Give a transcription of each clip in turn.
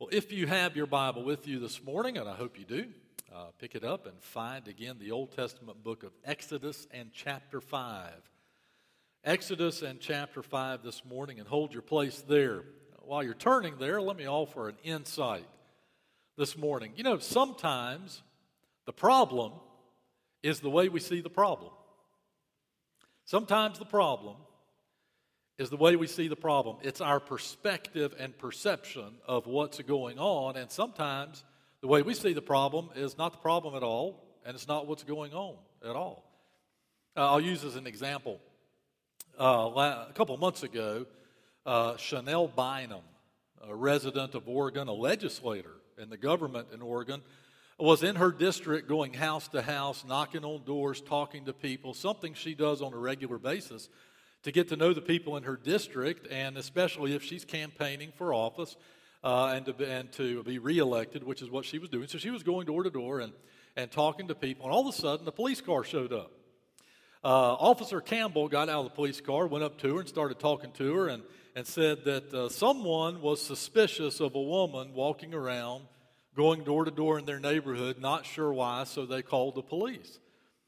Well, if you have your Bible with you this morning, and I hope you do, pick it up and find again the Old Testament book of Exodus and chapter 5. Exodus and chapter 5 this morning, and hold your place there. While you're turning there, let me offer an insight this morning. You know, sometimes the problem is the way we see the problem. Sometimes the problem is the way we see the problem. It's our perspective and perception of what's going on, and sometimes the way we see the problem is not the problem at all, and it's not what's going on at all. I'll use as an example. A couple of months ago, Chanel Bynum, a resident of Oregon, a legislator in the government in Oregon, was in her district going house to house, knocking on doors, talking to people, something she does on a regular basis to get to know the people in her district, and especially if she's campaigning for office and to be reelected, which is what she was doing. So she was going door to door and talking to people, and all of a sudden a police car showed up. Officer Campbell got out of the police car, went up to her and started talking to her and said that someone was suspicious of a woman walking around, going door to door in their neighborhood, not sure why, so they called the police.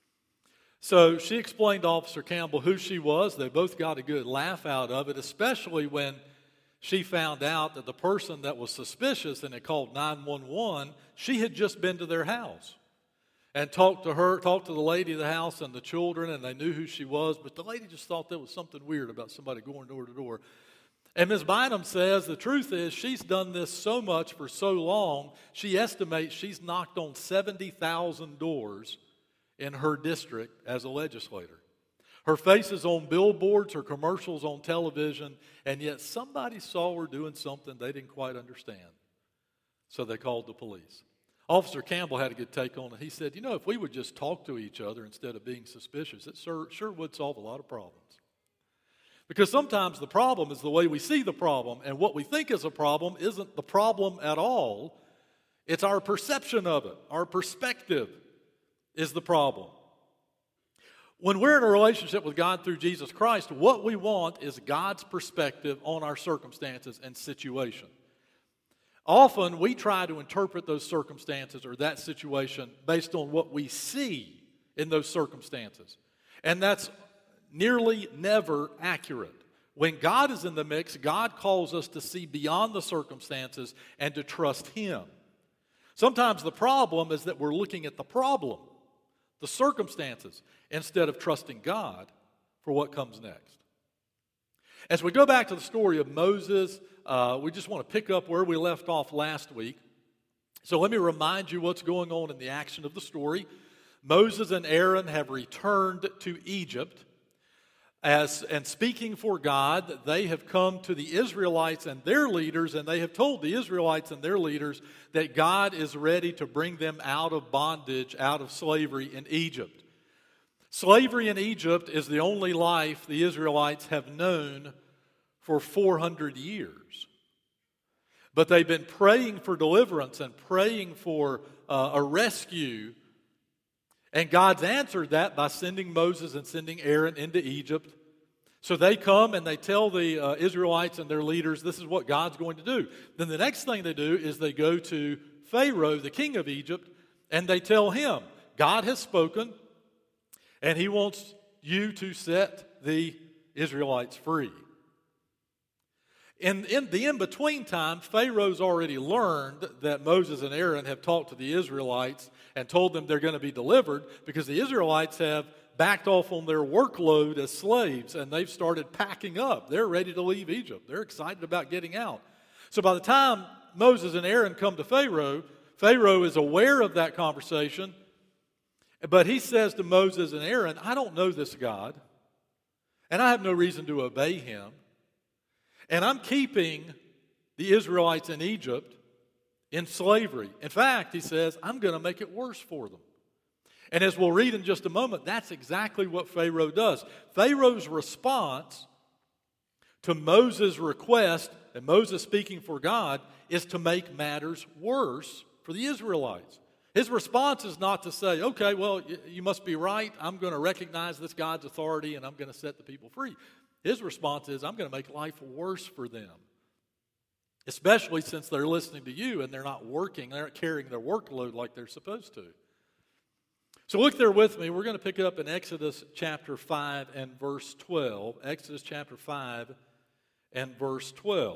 So she explained to Officer Campbell who she was. They both got a good laugh out of it, especially when she found out that the person that was suspicious and had called 911, she had just been to their house and talked to the lady of the house and the children, and they knew who she was, but the lady just thought there was something weird about somebody going door to door. And Ms. Bynum says the truth is she's done this so much for so long, she estimates she's knocked on 70,000 doors in her district as a legislator. Her face is on billboards, her commercials on television, and yet somebody saw her doing something they didn't quite understand. So they called the police. Officer Campbell had a good take on it. He said, you know, if we would just talk to each other instead of being suspicious, it sure would solve a lot of problems. Because sometimes the problem is the way we see the problem, and what we think is a problem isn't the problem at all. It's our perception of it. Our perspective is the problem. When we're in a relationship with God through Jesus Christ, what we want is God's perspective on our circumstances and situation. Often we try to interpret those circumstances or that situation based on what we see in those circumstances. And that's nearly never accurate. When God is in the mix, God calls us to see beyond the circumstances and to trust Him. Sometimes the problem is that we're looking at the problem, the circumstances, instead of trusting God for what comes next. As we go back to the story of Moses, we just want to pick up where we left off last week. So let me remind you what's going on in the action of the story. Moses and Aaron have returned to Egypt. And speaking for God, they have come to the Israelites and their leaders, and they have told the Israelites and their leaders that God is ready to bring them out of bondage, out of slavery in Egypt. Slavery in Egypt is the only life the Israelites have known for 400 years. But they've been praying for deliverance and praying for a rescue. And God's answered that by sending Moses and sending Aaron into Egypt. So they come and they tell the Israelites and their leaders, this is what God's going to do. Then the next thing they do is they go to Pharaoh, the king of Egypt, and they tell him, God has spoken, and He wants you to set the Israelites free. In the in-between time, Pharaoh's already learned that Moses and Aaron have talked to the Israelites and told them they're going to be delivered because the Israelites have backed off on their workload as slaves and they've started packing up. They're ready to leave Egypt. They're excited about getting out. So by the time Moses and Aaron come to Pharaoh, Pharaoh is aware of that conversation, but he says to Moses and Aaron, I don't know this God, and I have no reason to obey Him. And I'm keeping the Israelites in Egypt in slavery. In fact, he says, I'm going to make it worse for them. And as we'll read in just a moment, that's exactly what Pharaoh does. Pharaoh's response to Moses' request, and Moses speaking for God, is to make matters worse for the Israelites. His response is not to say, okay, well, you must be right. I'm going to recognize this God's authority and I'm going to set the people free. His response is, I'm going to make life worse for them. especially since they're listening to you and they're not working, they're not carrying their workload like they're supposed to. So look there with me. We're going to pick up in Exodus chapter 5 and verse 12. Exodus chapter 5 and verse 12.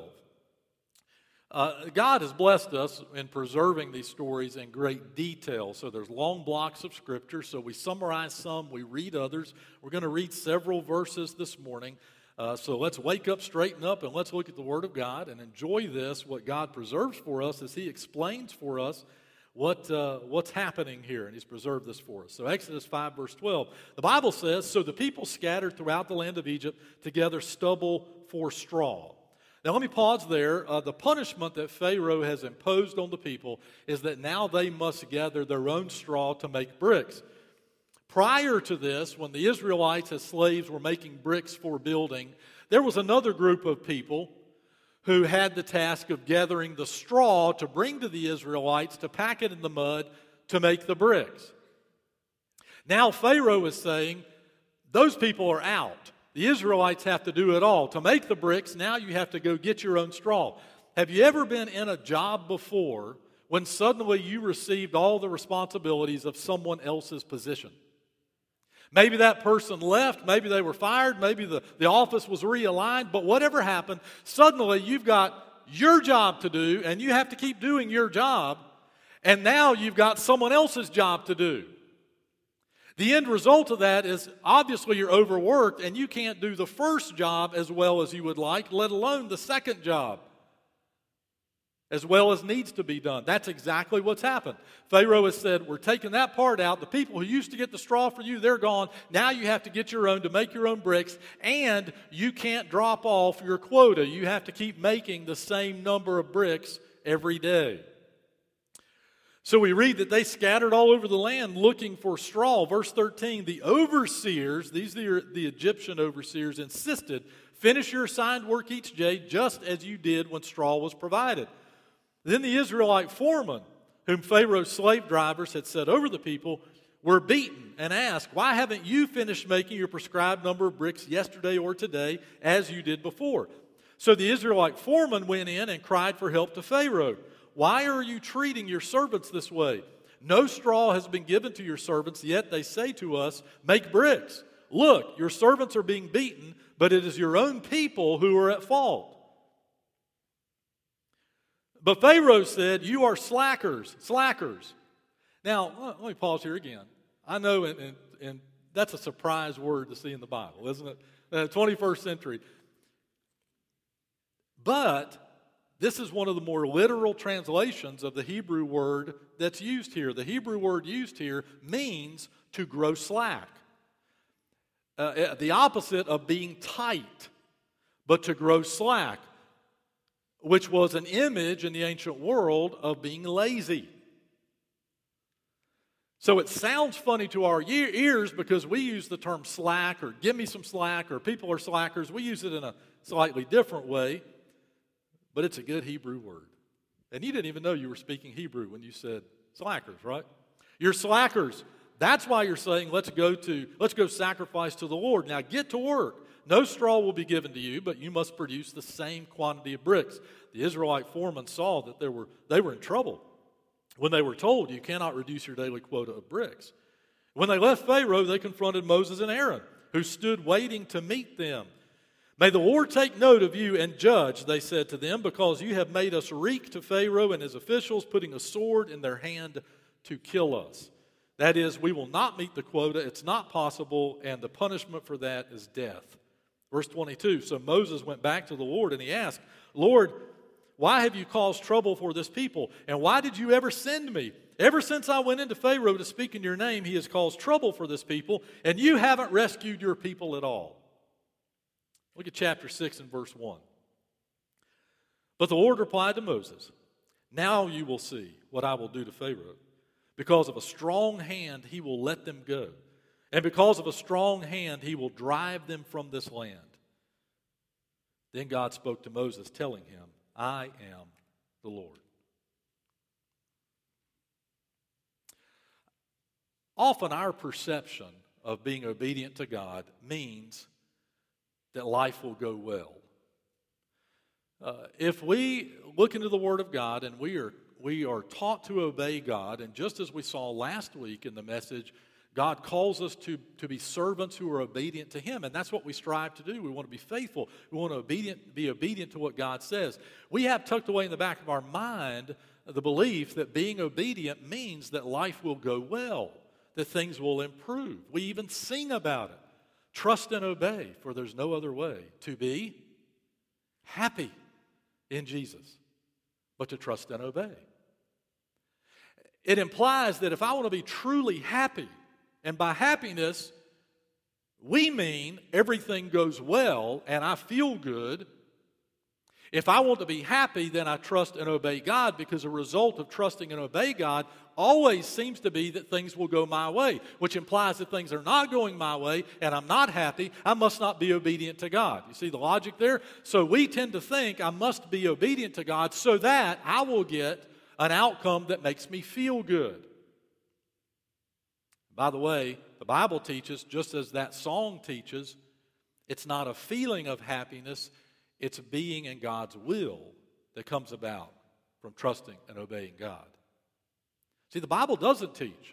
God has blessed us in preserving these stories in great detail. So there's long blocks of Scripture. So we summarize some, we read others. We're going to read several verses this morning. So let's wake up, straighten up, and let's look at the Word of God and enjoy this, what God preserves for us as He explains for us what's happening here, and He's preserved this for us. So Exodus 5, verse 12, the Bible says, "So the people scattered throughout the land of Egypt to gather stubble for straw." Now let me pause there. The punishment that Pharaoh has imposed on the people is that now they must gather their own straw to make bricks. Prior to this, when the Israelites as slaves were making bricks for building, there was another group of people who had the task of gathering the straw to bring to the Israelites to pack it in the mud to make the bricks. Now Pharaoh is saying, those people are out. The Israelites have to do it all. To make the bricks, now you have to go get your own straw. Have you ever been in a job before when suddenly you received all the responsibilities of someone else's position? Maybe that person left, maybe they were fired, maybe the office was realigned, but whatever happened, suddenly you've got your job to do, and you have to keep doing your job, and now you've got someone else's job to do. The end result of that is obviously you're overworked, and you can't do the first job as well as you would like, let alone the second job as well as needs to be done. That's exactly what's happened. Pharaoh has said, we're taking that part out. The people who used to get the straw for you, they're gone. Now you have to get your own to make your own bricks, and you can't drop off your quota. You have to keep making the same number of bricks every day. So we read that they scattered all over the land looking for straw. Verse 13, the overseers, these are the Egyptian overseers, insisted, finish your assigned work each day just as you did when straw was provided. Then the Israelite foremen, whom Pharaoh's slave drivers had set over the people, were beaten and asked, why haven't you finished making your prescribed number of bricks yesterday or today as you did before? So the Israelite foreman went in and cried for help to Pharaoh. Why are you treating your servants this way? No straw has been given to your servants, yet they say to us, make bricks. Look, your servants are being beaten, but it is your own people who are at fault. But Pharaoh said, you are slackers. Now, let me pause here again. I know, and that's a surprise word to see in the Bible, isn't it? 21st century. But this is one of the more literal translations of the Hebrew word that's used here. The Hebrew word used here means to grow slack. The opposite of being tight, but to grow slack, which was an image in the ancient world of being lazy. So it sounds funny to our ears because we use the term slack or give me some slack or people are slackers. We use it in a slightly different way, but it's a good Hebrew word. And you didn't even know you were speaking Hebrew when you said slackers, right? You're slackers. That's why you're saying let's go sacrifice to the Lord. Now get to work. No straw will be given to you, but you must produce the same quantity of bricks. The Israelite foreman saw that they were in trouble when they were told you cannot reduce your daily quota of bricks. When they left Pharaoh, they confronted Moses and Aaron, who stood waiting to meet them. May the Lord take note of you and judge, they said to them, because you have made us reek to Pharaoh and his officials, putting a sword in their hand to kill us. That is, we will not meet the quota, it's not possible, and the punishment for that is death. Verse 22, so Moses went back to the Lord and he asked, Lord, why have you caused trouble for this people? And why did you ever send me? Ever since I went into Pharaoh to speak in your name, he has caused trouble for this people, and you haven't rescued your people at all. Look at chapter 6 and verse 1. But the Lord replied to Moses, now you will see what I will do to Pharaoh. Because of a strong hand he will let them go. And because of a strong hand, he will drive them from this land. Then God spoke to Moses, telling him, I am the Lord. Often our perception of being obedient to God means that life will go well. If we look into the Word of God and we are taught to obey God, and just as we saw last week in the message, God calls us to be servants who are obedient to Him, and that's what we strive to do. We want to be faithful. We want to be obedient to what God says. We have tucked away in the back of our mind the belief that being obedient means that life will go well, that things will improve. We even sing about it. Trust and obey, for there's no other way to be happy in Jesus, but to trust and obey. It implies that if I want to be truly happy, and by happiness, we mean everything goes well and I feel good. If I want to be happy, then I trust and obey God, because a result of trusting and obey God always seems to be that things will go my way, which implies that things are not going my way and I'm not happy. I must not be obedient to God. You see the logic there? So we tend to think I must be obedient to God so that I will get an outcome that makes me feel good. By the way, the Bible teaches, just as that song teaches, it's not a feeling of happiness, it's being in God's will that comes about from trusting and obeying God. See, the Bible doesn't teach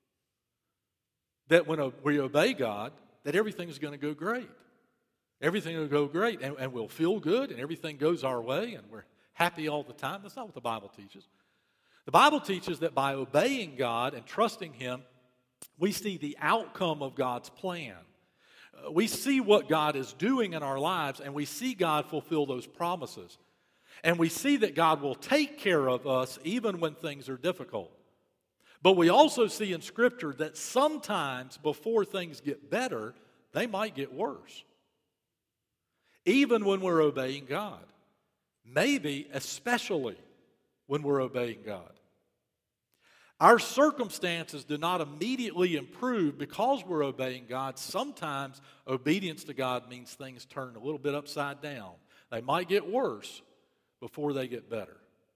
that when we obey God, that everything's going to go great. Everything will go great, and we'll feel good, and everything goes our way, and we're happy all the time. That's not what the Bible teaches. The Bible teaches that by obeying God and trusting Him, we see the outcome of God's plan. We see what God is doing in our lives, and we see God fulfill those promises. And we see that God will take care of us even when things are difficult. But we also see in Scripture that sometimes before things get better, they might get worse. Even when we're obeying God. Maybe especially when we're obeying God. Our circumstances do not immediately improve because we're obeying God. Sometimes obedience to God means things turn a little bit upside down. They might get worse before they get better.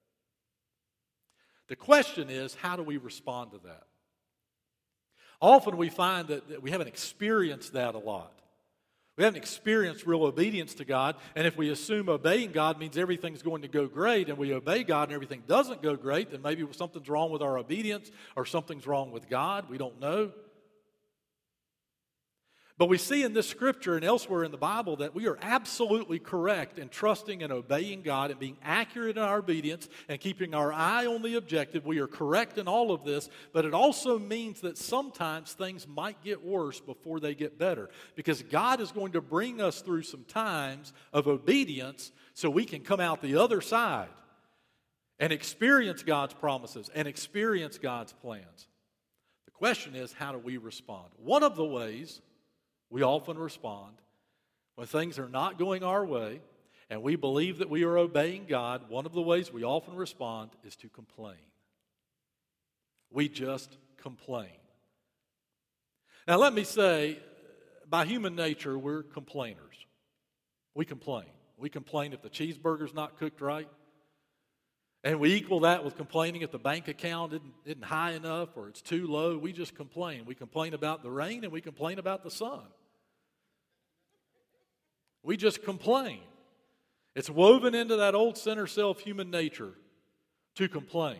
The question is, how do we respond to that? Often we find that we haven't experienced that a lot. We haven't experienced real obedience to God, and if we assume obeying God means everything's going to go great, and we obey God and everything doesn't go great, then maybe something's wrong with our obedience or something's wrong with God. We don't know. But we see in this Scripture and elsewhere in the Bible that we are absolutely correct in trusting and obeying God and being accurate in our obedience and keeping our eye on the objective. We are correct in all of this, but it also means that sometimes things might get worse before they get better, because God is going to bring us through some times of obedience so we can come out the other side and experience God's promises and experience God's plans. The question is, how do we respond? One of the ways we often respond when things are not going our way and we believe that we are obeying God. One of the ways we often respond is to complain. We just complain. Now let me say, by human nature, we're complainers. We complain. We complain if the cheeseburger's not cooked right. And we equal that with complaining if the bank account isn't high enough or it's too low. We just complain. We complain about the rain and we complain about the sun. We just complain. It's woven into that old center self human nature to complain.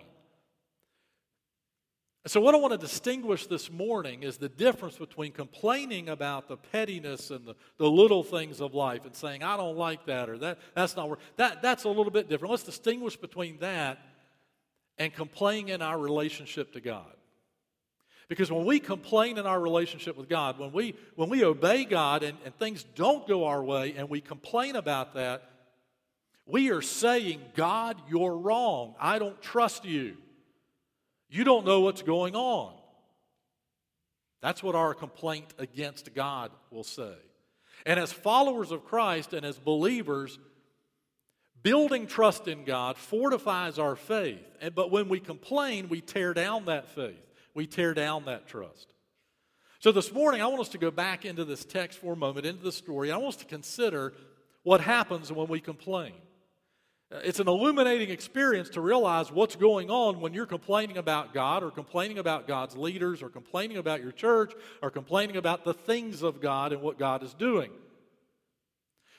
So what I want to distinguish this morning is the difference between complaining about the pettiness and the little things of life and saying, I don't like that, or that's not work. That's a little bit different. Let's distinguish between that and complaining in our relationship to God. Because when we complain in our relationship with God, when we obey God and things don't go our way and we complain about that, we are saying, God, you're wrong. I don't trust you. You don't know what's going on. That's what our complaint against God will say. And as followers of Christ and as believers, building trust in God fortifies our faith. But when we complain, we tear down that faith. We tear down that trust. So this morning, I want us to go back into this text for a moment, into the story. I want us to consider what happens when we complain. It's an illuminating experience to realize what's going on when you're complaining about God or complaining about God's leaders or complaining about your church or complaining about the things of God and what God is doing.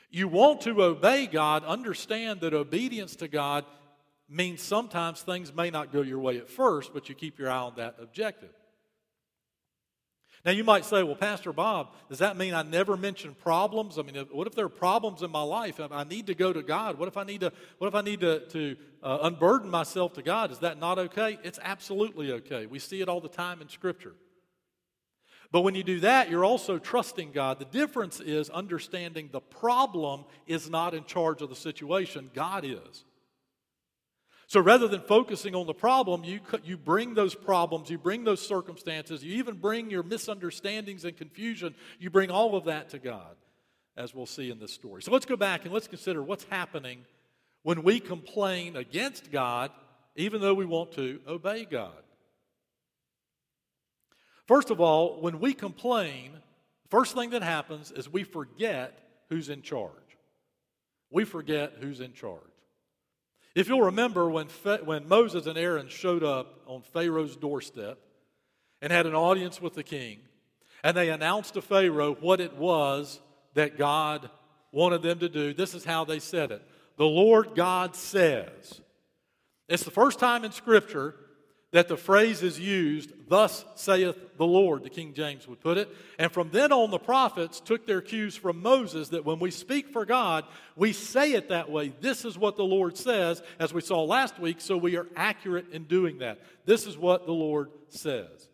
You want to obey God, understand that obedience to God means sometimes things may not go your way at first, but you keep your eye on that objective. Now you might say, well, Pastor Bob, does that mean I never mention problems? I mean, what if there are problems in my life? I need to go to God. What if I need to unburden myself to God? Is that not okay? It's absolutely okay. We see it all the time in Scripture. But when you do that, you're also trusting God. The difference is understanding the problem is not in charge of the situation. God is. So rather than focusing on the problem, you bring those problems, you bring those circumstances, you even bring your misunderstandings and confusion, you bring all of that to God, as we'll see in this story. So let's go back and let's consider what's happening when we complain against God, even though we want to obey God. First of all, when we complain, the first thing that happens is we forget who's in charge. We forget who's in charge. If you'll remember when Moses and Aaron showed up on Pharaoh's doorstep and had an audience with the king, and they announced to Pharaoh what it was that God wanted them to do, this is how they said it. The Lord God says. It's the first time in Scripture that the phrase is used, thus saith the Lord, the King James would put it. And from then on, the prophets took their cues from Moses that when we speak for God, we say it that way. This is what the Lord says, as we saw last week, so we are accurate in doing that. This is what the Lord says.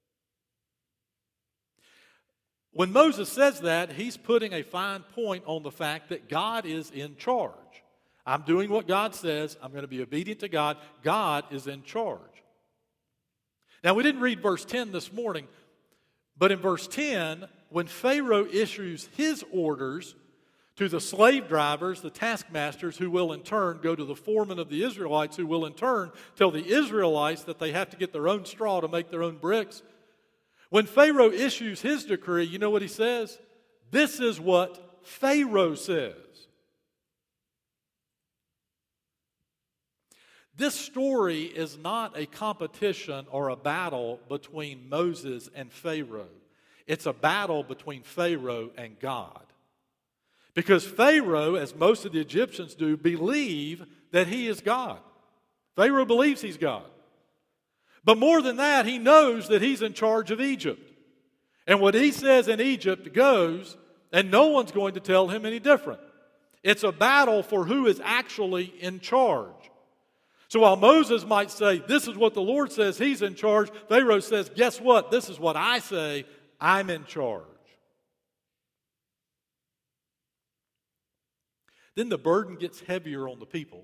When Moses says that, he's putting a fine point on the fact that God is in charge. I'm doing what God says. I'm going to be obedient to God. God is in charge. Now, we didn't read verse 10 this morning, but in verse 10, when Pharaoh issues his orders to the slave drivers, the taskmasters, who will in turn go to the foreman of the Israelites, who will in turn tell the Israelites that they have to get their own straw to make their own bricks. When Pharaoh issues his decree, you know what he says? This is what Pharaoh says. This story is not a competition or a battle between Moses and Pharaoh. It's a battle between Pharaoh and God. Because Pharaoh, as most of the Egyptians do, believe that he is God. Pharaoh believes he's God. But more than that, he knows that he's in charge of Egypt. And what he says in Egypt goes, and no one's going to tell him any different. It's a battle for who is actually in charge. So while Moses might say, this is what the Lord says, he's in charge, Pharaoh says, guess what? This is what I say, I'm in charge. Then the burden gets heavier on the people.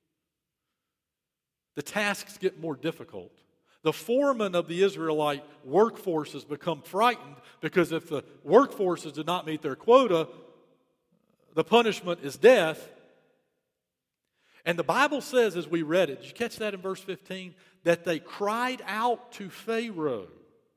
The tasks get more difficult. The foreman of the Israelite workforces become frightened because if the workforces did not meet their quota, the punishment is death. And the Bible says, as we read it, did you catch that in verse 15? That they cried out to Pharaoh.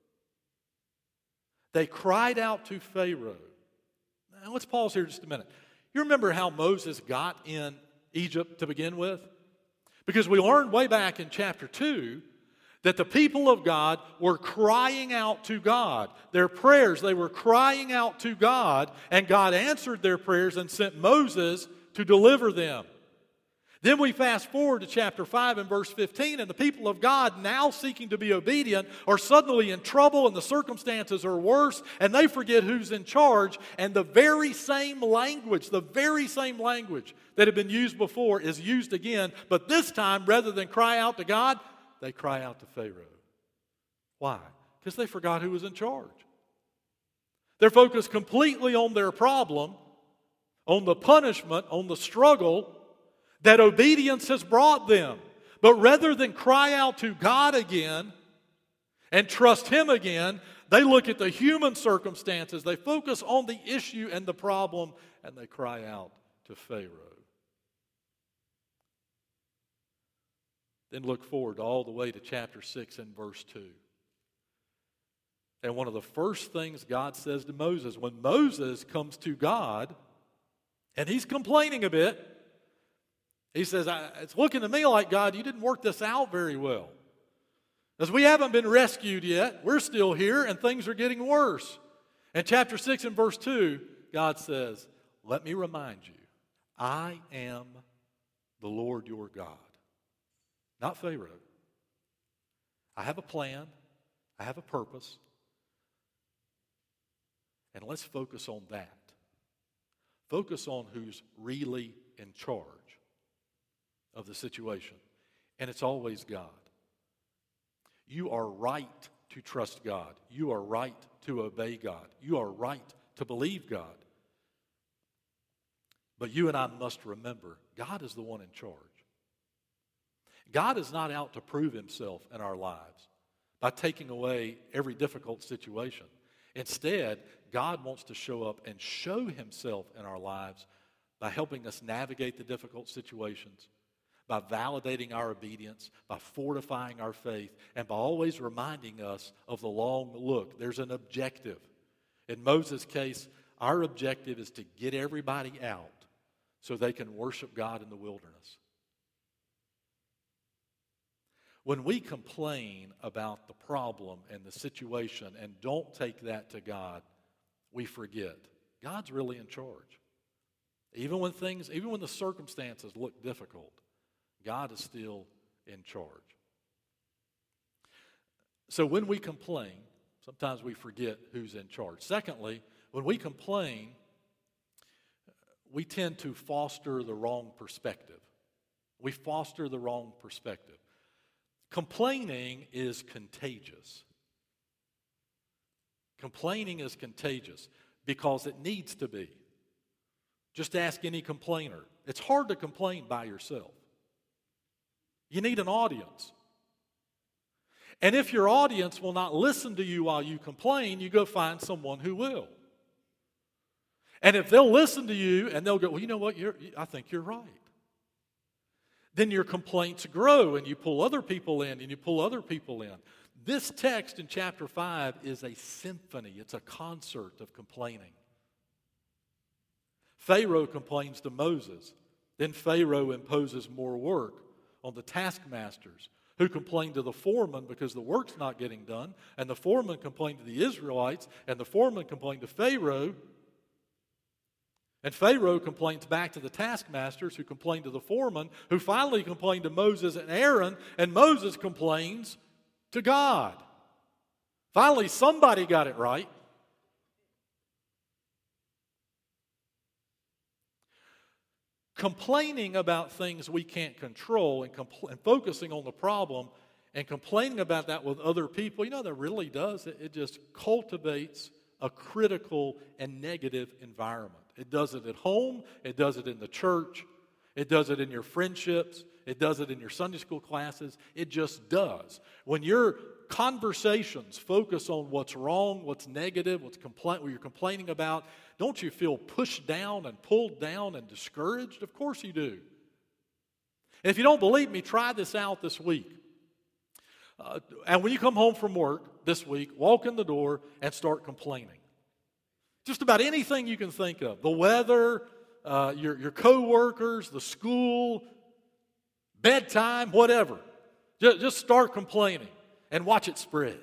They cried out to Pharaoh. Now let's pause here just a minute. You remember how Moses got in Egypt to begin with? Because we learned way back in chapter 2 that the people of God were crying out to God. Their prayers, they were crying out to God, and God answered their prayers and sent Moses to deliver them. Then we fast forward to chapter 5 and verse 15, and the people of God, now seeking to be obedient, are suddenly in trouble and the circumstances are worse, and they forget who's in charge, and the very same language that had been used before is used again, but this time, rather than cry out to God, they cry out to Pharaoh. Why? Because they forgot who was in charge. They're focused completely on their problem, on the punishment, on the struggle that obedience has brought them. But rather than cry out to God again and trust Him again, they look at the human circumstances, they focus on the issue and the problem, and they cry out to Pharaoh. Then look forward all the way to chapter 6 and verse 2. And one of the first things God says to Moses, when Moses comes to God, and he's complaining a bit, he says, it's looking to me like, God, you didn't work this out very well. As we haven't been rescued yet, we're still here, and things are getting worse. In chapter 6 and verse 2, God says, let me remind you, I am the Lord your God, not Pharaoh. I have a plan. I have a purpose. And let's focus on that. Focus on who's really in charge of the situation. And it's always God. You are right to trust God. You are right to obey God. You are right to believe God. But you and I must remember, God is the one in charge. God is not out to prove himself in our lives by taking away every difficult situation. Instead, God wants to show up and show himself in our lives by helping us navigate the difficult situations, by validating our obedience, by fortifying our faith, and by always reminding us of the long look. There's an objective. In Moses' case, our objective is to get everybody out so they can worship God in the wilderness. When we complain about the problem and the situation and don't take that to God, we forget God's really in charge. Even when the circumstances look difficult, God is still in charge. So when we complain, sometimes we forget who's in charge. Secondly, when we complain, we tend to foster the wrong perspective. We foster the wrong perspective. Complaining is contagious. Complaining is contagious because it needs to be. Just ask any complainer. It's hard to complain by yourself. You need an audience. And if your audience will not listen to you while you complain, you go find someone who will. And if they'll listen to you and they'll go, well, you know what, I think you're right. Then your complaints grow and you pull other people in and you pull other people in. This text in chapter 5 is a symphony. It's a concert of complaining. Pharaoh complains to Moses. Then Pharaoh imposes more work on the taskmasters who complain to the foreman because the work's not getting done. And the foreman complained to the Israelites and the foreman complained to Pharaoh. And Pharaoh complains back to the taskmasters who complain to the foreman, who finally complain to Moses and Aaron, and Moses complains to God. Finally, somebody got it right. Complaining about things we can't control and focusing on the problem and complaining about that with other people, you know that really does, it just cultivates a critical and negative environment. It does it at home, it does it in the church, it does it in your friendships, it does it in your Sunday school classes. It just does. When your conversations focus on what's wrong, what's negative, what you're complaining about, don't you feel pushed down and pulled down and discouraged? Of course you do. And if you don't believe me, try this out this week. And when you come home from work this week, walk in the door and start complaining. Just about anything you can think of. The weather, your co-workers, the school, bedtime, whatever. Just start complaining and watch it spread.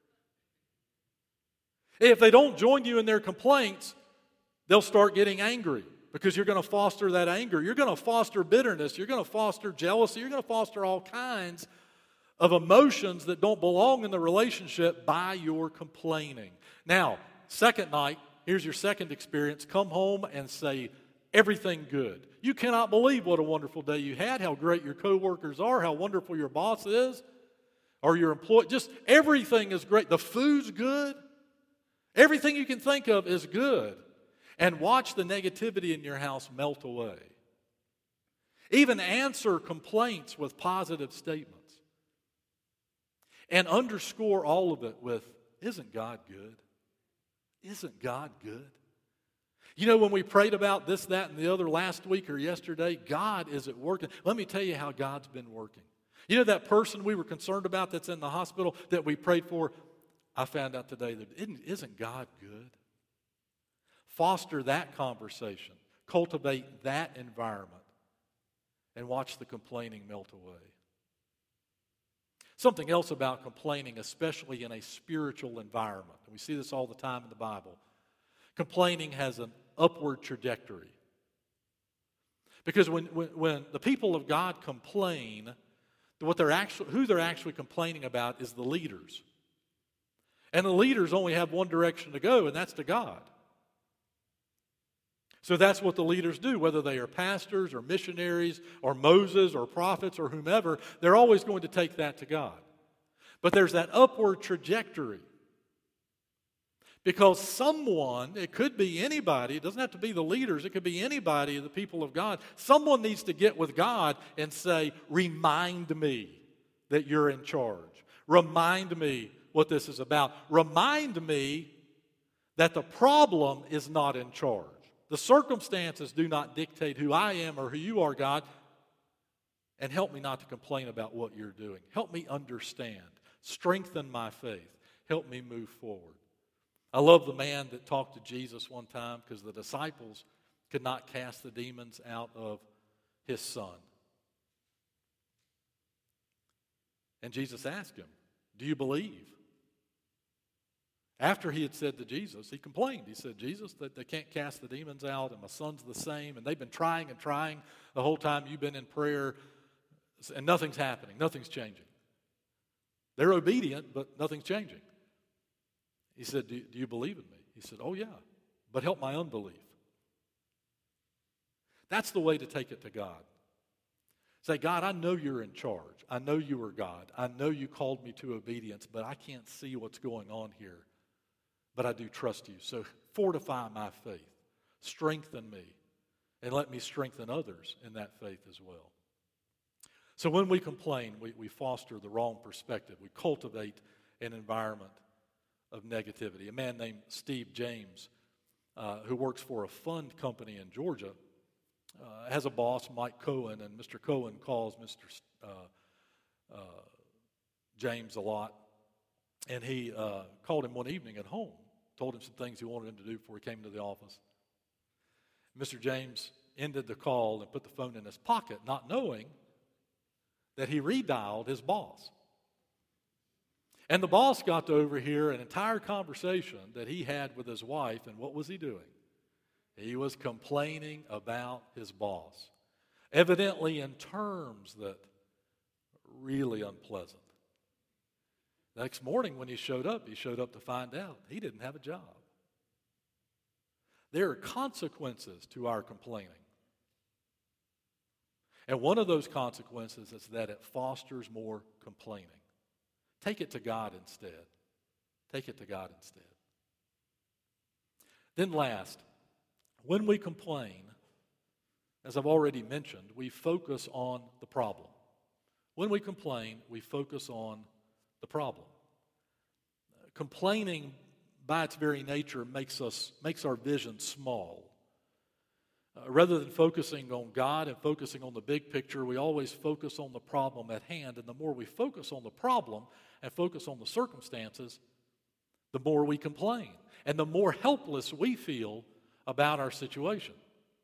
If they don't join you in their complaints, they'll start getting angry because you're going to foster that anger. You're going to foster bitterness. You're going to foster jealousy. You're going to foster all kinds of emotions that don't belong in the relationship by your complaining. Now, second night, here's your second experience. Come home and say, everything good. You cannot believe what a wonderful day you had, how great your coworkers are, how wonderful your boss is, or your employee. Just everything is great. The food's good. Everything you can think of is good. And watch the negativity in your house melt away. Even answer complaints with positive statements. And underscore all of it with, isn't God good? Isn't God good? You know, when we prayed about this, that, and the other last week or yesterday, God is at work. Let me tell you how God's been working. You know that person we were concerned about that's in the hospital that we prayed for? I found out today that isn't God good? Foster that conversation. Cultivate that environment. And watch the complaining melt away. Something else about complaining, especially in a spiritual environment. We see this all the time in the Bible. Complaining has an upward trajectory. Because when the people of God complain, who they're actually complaining about is the leaders. And the leaders only have one direction to go, and that's to God. So that's what the leaders do, whether they are pastors or missionaries or Moses or prophets or whomever, they're always going to take that to God. But there's that upward trajectory. Because someone, it could be anybody, it doesn't have to be the leaders, it could be anybody, the people of God, someone needs to get with God and say, remind me that you're in charge. Remind me what this is about. Remind me that the problem is not in charge. The circumstances do not dictate who I am or who you are, God. And help me not to complain about what you're doing. Help me understand. Strengthen my faith. Help me move forward. I love the man that talked to Jesus one time because the disciples could not cast the demons out of his son. And Jesus asked him, do you believe? After he had said to Jesus, he complained. He said, Jesus, that they can't cast the demons out, and my son's the same, and they've been trying and trying the whole time you've been in prayer, and nothing's happening, nothing's changing. They're obedient, but nothing's changing. He said, do you believe in me? He said, oh yeah, but help my unbelief. That's the way to take it to God. Say, God, I know you're in charge. I know you are God. I know you called me to obedience, but I can't see what's going on here. But I do trust you. So fortify my faith. Strengthen me. And let me strengthen others in that faith as well. So when we complain, we foster the wrong perspective. We cultivate an environment of negativity. A man named Steve James, who works for a fund company in Georgia, has a boss, Mike Cohen, and Mr. Cohen calls Mr. James a lot. And he called him one evening at home, told him some things he wanted him to do before he came into the office. Mr. James ended the call and put the phone in his pocket, not knowing that he redialed his boss. And the boss got to overhear an entire conversation that he had with his wife, and what was he doing? He was complaining about his boss, evidently in terms that were really unpleasant. Next morning when he showed up to find out he didn't have a job. There are consequences to our complaining. And one of those consequences is that it fosters more complaining. Take it to God instead. Take it to God instead. Then last, when we complain, as I've already mentioned, we focus on the problem. When we complain, we focus on the problem. Complaining, by its very nature, makes our vision small. Rather than focusing on God and focusing on the big picture, we always focus on the problem at hand. And the more we focus on the problem and focus on the circumstances, the more we complain. And the more helpless we feel about our situation.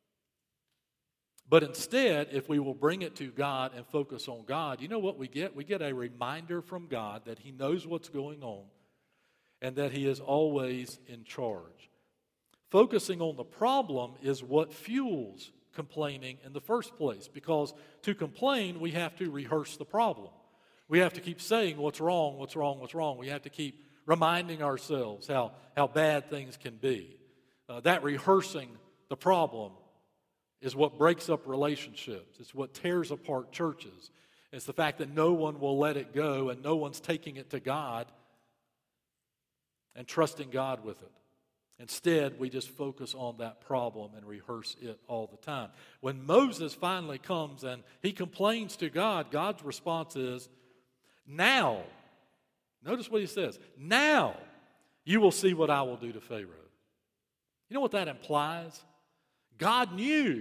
But instead, if we will bring it to God and focus on God, you know what we get? We get a reminder from God that He knows what's going on and that He is always in charge. Focusing on the problem is what fuels complaining in the first place, because to complain, we have to rehearse the problem. We have to keep saying what's wrong, what's wrong, what's wrong. We have to keep reminding ourselves how bad things can be. That rehearsing the problem is what breaks up relationships. It's what tears apart churches. It's the fact that no one will let it go and no one's taking it to God and trusting God with it. Instead, we just focus on that problem and rehearse it all the time. When Moses finally comes and he complains to God, God's response is, now, notice what he says, now you will see what I will do to Pharaoh. You know what that implies? God knew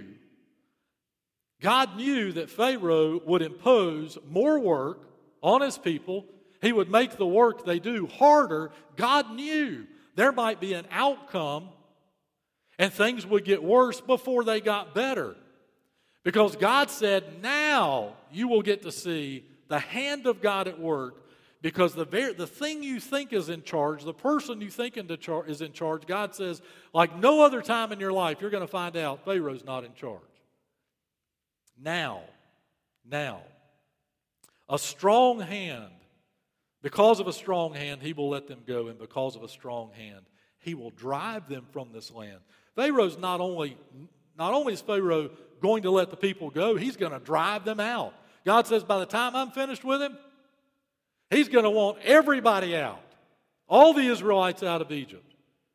that Pharaoh would impose more work on his people. He would make the work they do harder. God knew there might be an outcome and things would get worse before they got better. Because God said, now you will get to see the hand of God at work. Because the thing you think is in charge, the person you think is in charge, God says, like no other time in your life, you're going to find out Pharaoh's not in charge. Now, a strong hand, because of a strong hand, he will let them go, and because of a strong hand, he will drive them from this land. Pharaoh's not only is Pharaoh going to let the people go, he's going to drive them out. God says, by the time I'm finished with him, he's going to want everybody out, all the Israelites out of Egypt.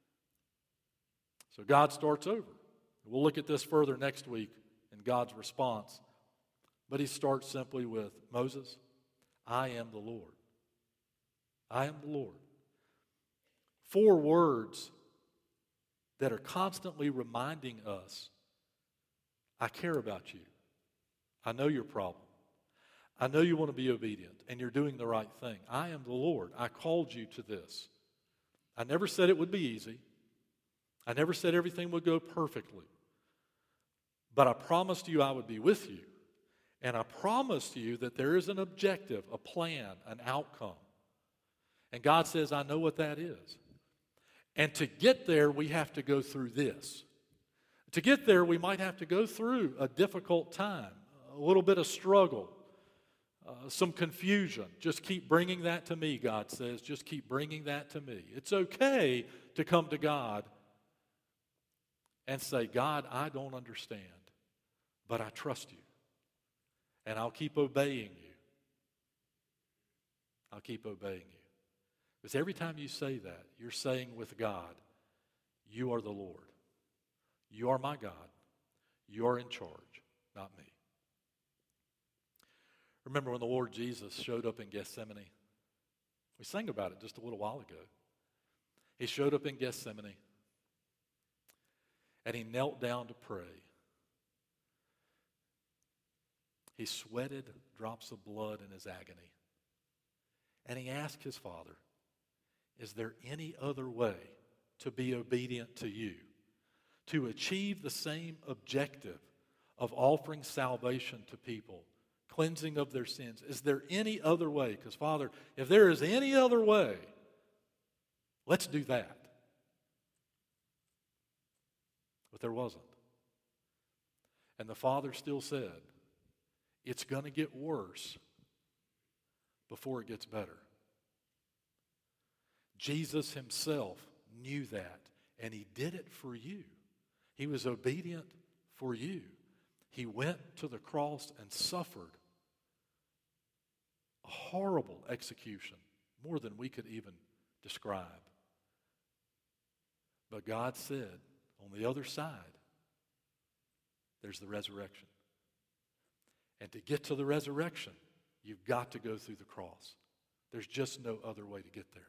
So God starts over. We'll look at this further next week in God's response. But he starts simply with, Moses, I am the Lord. I am the Lord. 4 words that are constantly reminding us, I care about you. I know your problem. I know you want to be obedient, and you're doing the right thing. I am the Lord. I called you to this. I never said it would be easy. I never said everything would go perfectly. But I promised you I would be with you. And I promised you that there is an objective, a plan, an outcome. And God says, I know what that is. And to get there, we have to go through this. To get there, we might have to go through a difficult time, a little bit of struggle, some confusion. Just keep bringing that to me, God says. Just keep bringing that to me. It's okay to come to God and say, God, I don't understand, but I trust you. And I'll keep obeying you. I'll keep obeying you. Because every time you say that, you're saying with God, you are the Lord. You are my God. You are in charge, not me. Remember when the Lord Jesus showed up in Gethsemane? We sang about it just a little while ago. He showed up in Gethsemane, and he knelt down to pray. He sweated drops of blood in his agony. And he asked his Father, is there any other way to be obedient to you, to achieve the same objective of offering salvation to people, cleansing of their sins? Is there any other way? Because, Father, if there is any other way, let's do that. But there wasn't. And the Father still said, it's going to get worse before it gets better. Jesus himself knew that, and he did it for you. He was obedient for you. He went to the cross and suffered a horrible execution, more than we could even describe. But God said, on the other side, there's the resurrection. And to get to the resurrection, you've got to go through the cross. There's just no other way to get there.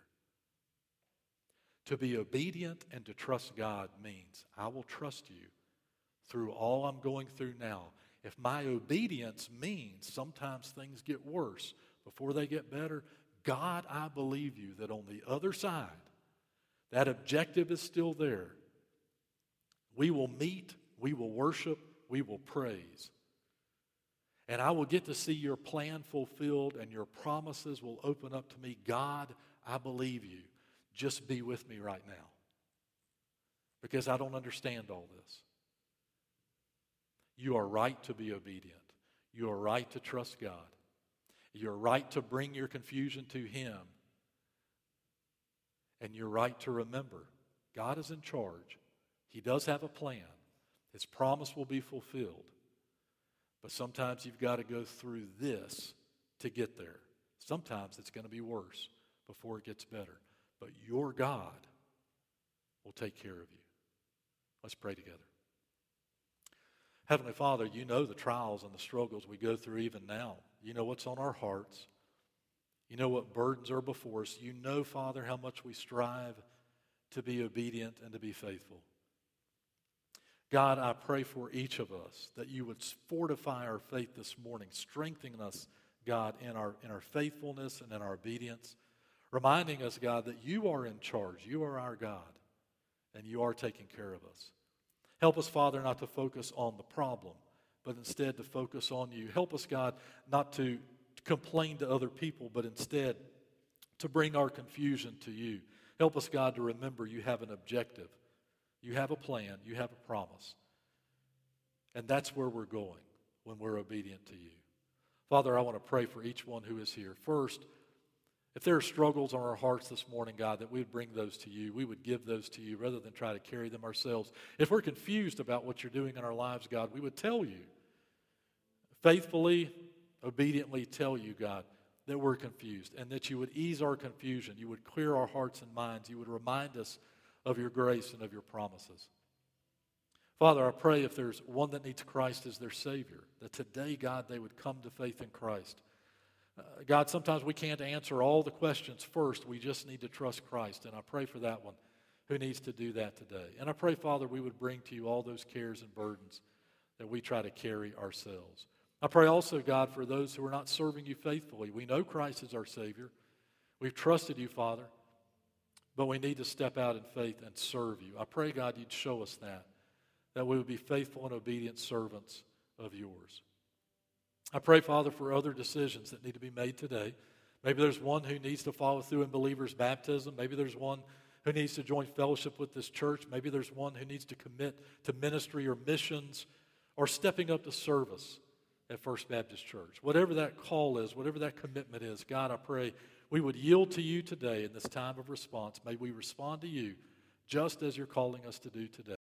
To be obedient and to trust God means I will trust you through all I'm going through now. If my obedience means sometimes things get worse before they get better, God, I believe you that on the other side, that objective is still there. We will meet, we will worship, we will praise. And I will get to see your plan fulfilled, and your promises will open up to me. God, I believe you. Just be with me right now. Because I don't understand all this. You are right to be obedient. You are right to trust God. You're right to bring your confusion to him. And you're right to remember, God is in charge. He does have a plan. His promise will be fulfilled. But sometimes you've got to go through this to get there. Sometimes it's going to be worse before it gets better. But your God will take care of you. Let's pray together. Heavenly Father, you know the trials and the struggles we go through even now. You know what's on our hearts. You know what burdens are before us. You know, Father, how much we strive to be obedient and to be faithful. God, I pray for each of us that you would fortify our faith this morning, strengthen us, God, in our faithfulness and in our obedience, reminding us, God, that you are in charge. You are our God, and you are taking care of us. Help us, Father, not to focus on the problem, but instead to focus on you. Help us, God, not to complain to other people, but instead to bring our confusion to you. Help us, God, to remember you have an objective. You have a plan. You have a promise. And that's where we're going when we're obedient to you. Father, I want to pray for each one who is here. First, if there are struggles on our hearts this morning, God, that we would bring those to you. We would give those to you rather than try to carry them ourselves. If we're confused about what you're doing in our lives, God, we would tell you. Faithfully, obediently tell you, God, that we're confused and that you would ease our confusion. You would clear our hearts and minds. You would remind us of your grace and of your promises. Father, I pray if there's one that needs Christ as their Savior, that today, God, they would come to faith in Christ. God, sometimes we can't answer all the questions first. We just need to trust Christ. And I pray for that one who needs to do that today. And I pray, Father, we would bring to you all those cares and burdens that we try to carry ourselves. I pray also, God, for those who are not serving you faithfully. We know Christ is our Savior. We've trusted you, Father, but we need to step out in faith and serve you. I pray, God, you'd show us that we would be faithful and obedient servants of yours. I pray, Father, for other decisions that need to be made today. Maybe there's one who needs to follow through in believers' baptism. Maybe there's one who needs to join fellowship with this church. Maybe there's one who needs to commit to ministry or missions or stepping up to service at First Baptist Church. Whatever that call is, whatever that commitment is, God, I pray we would yield to you today in this time of response. May we respond to you just as you're calling us to do today.